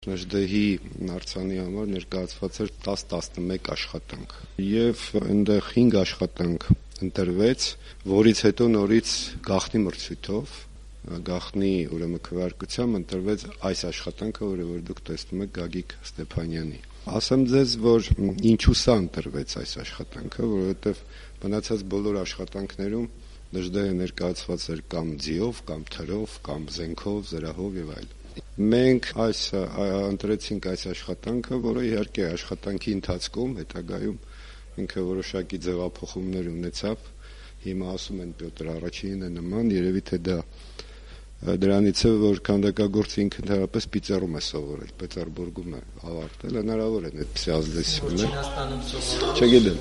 ՆԺԴ-ի արձանի համար ներկայացված էր 10-11 աշխատանք եւ այնտեղ 5 աշխատանք ընտրվեց, որից հետո նորից գաղտնի մրցույթով, գաղտնի ուրեմն քվեարկությամբ ընտրվեց այս աշխատանքը, որը դուք տեսնում եք Գագիկ Ստեփանյանի։ Ասեմ ձեզ, որ ինչու սա ընտրվեց այս աշխատանքը, որովհետեւ մնացած բոլոր աշխատանքներում ՆԺԴ-ը ներկայացված էր կամ ձիով, կամ թրով, կամ զենքով, զրահով եւ այլն։ Մենք ընտրեցինք այս աշխատանքը, որը իհարկե աշխատանքի ընթացքում հետագայում ինքը որոշակի ձևափոխումներ ունեցավ։ Հիմա ասում են Պյոտր առաջինն է նման, երևի թե դա դրանից է, որ քանդակագործը ինքը ընդհանրապես Պիծերում է սովորել, Պետերբուրգում է ավարտել, հնարավոր է այդպիսի ազդեցություն։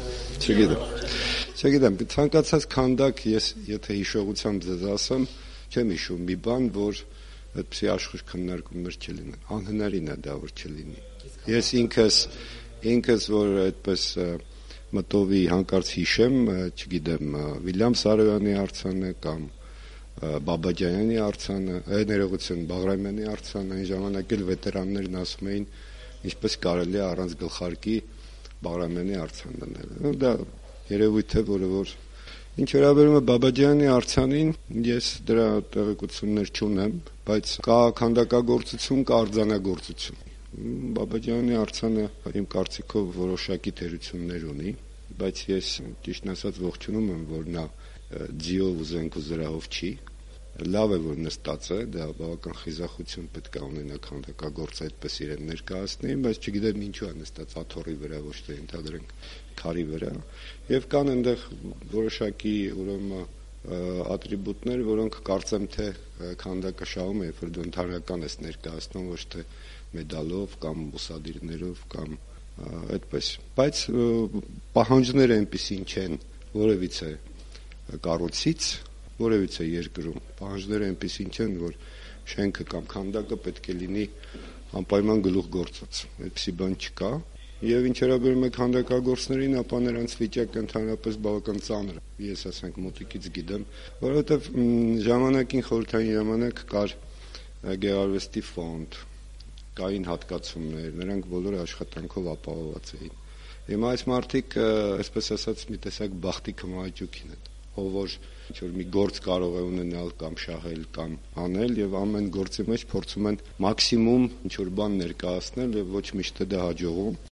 Չգիտեմ, ցանկացած քանդակ, ես եթե հիշողությամբ ձեզ ասեմ, չեմ հիշում մի բան, որ այդպիսի աշխույժ քննարկումներ չլինեն, անհնարին է դա որ չլինի։ Ես ինքս որ այդպես մտովի հանկարծ հիշեմ, չգիտեմ, Վիլյամ Սարոյանի արձանը կամ Բաբաջանյանի արձանը, ներողություն, Բաղրամյանի արձանը, այն ժամանակ էլ վետերաններն ասում էին, ինչպես կարելի է առանց գլխարկի Բաղրամյանի արձան դնել։ Դա երևույթ է, որ ինչ վերաբերում է Բաբաջյանի արձանին, ես դրա տեղեկություններ չունեմ, բայց կա քանդակագործություն, կա արձանագործություն։ Բաբաջյանի արձանը իմ կարծիքով որոշակի թերություններ ունի, բայց ես ճիշտն ասած ողջունում եմ, որ նա ձիով, զենք ու զրահով չի։ Լավ է, որ նստած է, դա բավական խիզախություն պետք է ունենա քանդակագործը այդպես իրեն ներկայացնի, բայց չգիտեմ ինչու է նստած աթոռի վրա, ոչ թե ընդհանրենք քարի վրա, եւ կան այնտեղ որոշակի ուրեմն ատրիբուտներ, որոնք կարծեմ թե քանդակը շահում է, երբ որ դու ընդհանրական ես ներկայացնում, ոչ թե մեդալով կամ ուսադիրներով կամ այդպես, բայց պահանջները այնպեսին չեն որևիցե կառույցից, որևիցե երկրում, պահանջները այնպեսին չեն, որ շենքը կամ քանդակը պետք է լինի անպայման գլուխգործոց, այդպիսի բան չկա։ Եվ ինչ վերաբերում է քանդակագործներին, ապա նրանց վիճակը ընդհանրապես բավական ծանր է։ Ես ասենք մոտիկից գիտեմ, որովհետև ժամանակին խորհրդային ժամանակ կար Գեղարվեստի ֆոնդ, կային հատկացումներ, նրանք բոլորը աշխատանքով ապահովված էին։ Հիմա այս մարդիկ, այսպես ասած, մի տեսակ բախտի կմահաճուկին են, ով որ ինչ-որ մի գործ կարող է ունենալ կամ շահել կամ անել եւ ամեն գործի մեջ փորձում են մաքսիմում ինչ-որ բան ներկայացնել եւ ոչ միշտ է դա հաջողում։